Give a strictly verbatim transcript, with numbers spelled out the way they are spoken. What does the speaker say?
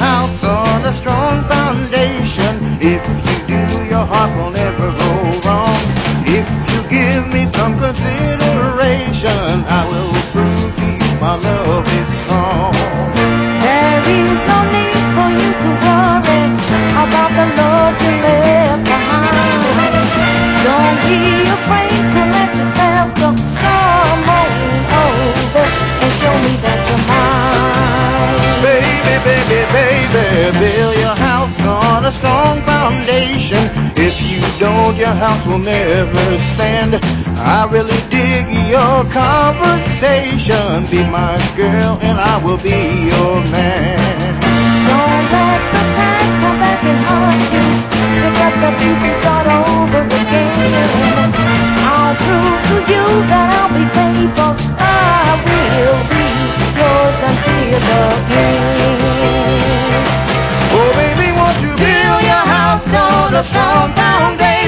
house on a strong foundation. If you do, your heart will never go wrong. If you give me some consideration, I will prove to you my love is strong. There is no need for you to worry about the Lord you left behind. Don't be afraid to let yourself go. Come on over and show me that you're mine. Baby, baby, baby, build your house on a strong foundation. If you don't, your house will never stand. I really dig your conversation. Be my girl and I will be your man.